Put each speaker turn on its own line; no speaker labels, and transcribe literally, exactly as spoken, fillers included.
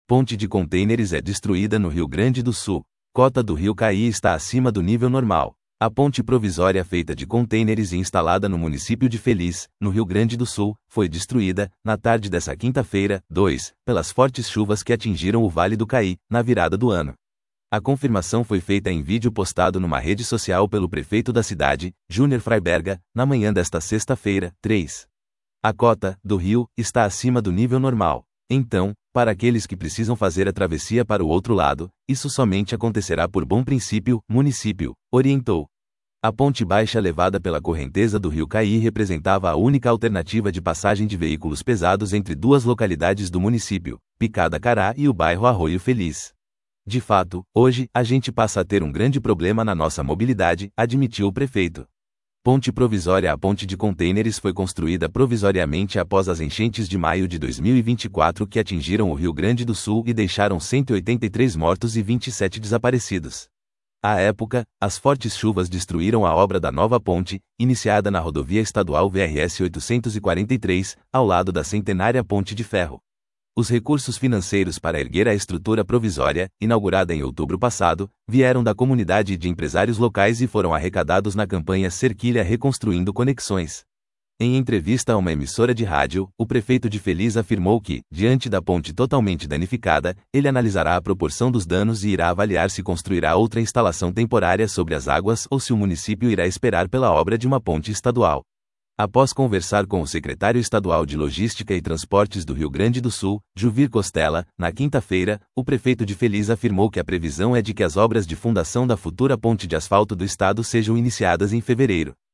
Ponte de contêineres é destruída no Rio Grande do Sul. Cota do rio Caí está acima do nível normal. A ponte provisória feita de contêineres e instalada no município de Feliz, no Rio Grande do Sul, foi destruída, na tarde dessa quinta-feira, dois, pelas fortes chuvas que atingiram o Vale do Caí, na virada do ano. A confirmação foi feita em vídeo postado numa rede social pelo prefeito da cidade, Júnior Freiberga, na manhã desta sexta-feira, três. A cota do rio está acima do nível normal. Então, para aqueles que precisam fazer a travessia para o outro lado, isso somente acontecerá por bom princípio, município, orientou. A ponte baixa levada pela correnteza do rio Caí representava a única alternativa de passagem de veículos pesados entre duas localidades do município, Picada Cará e o bairro Arroio Feliz. De fato, hoje, a gente passa a ter um grande problema na nossa mobilidade, admitiu o prefeito. Ponte provisória. A ponte de contêineres foi construída provisoriamente após as enchentes de maio de dois mil e vinte e quatro que atingiram o Rio Grande do Sul e deixaram cento e oitenta e três mortos e vinte e sete desaparecidos. À época, as fortes chuvas destruíram a obra da nova ponte, iniciada na rodovia estadual V R S oitocentos e quarenta e três, ao lado da centenária Ponte de Ferro. Os recursos financeiros para erguer a estrutura provisória, inaugurada em outubro passado, vieram da comunidade e de empresários locais e foram arrecadados na campanha Cerquilha Reconstruindo Conexões. Em entrevista a uma emissora de rádio, o prefeito de Feliz afirmou que, diante da ponte totalmente danificada, ele analisará a proporção dos danos e irá avaliar se construirá outra instalação temporária sobre as águas ou se o município irá esperar pela obra de uma ponte estadual. Após conversar com o secretário estadual de Logística e Transportes do Rio Grande do Sul, Juvir Costela, na quinta-feira, o prefeito de Feliz afirmou que a previsão é de que as obras de fundação da futura ponte de asfalto do estado sejam iniciadas em fevereiro.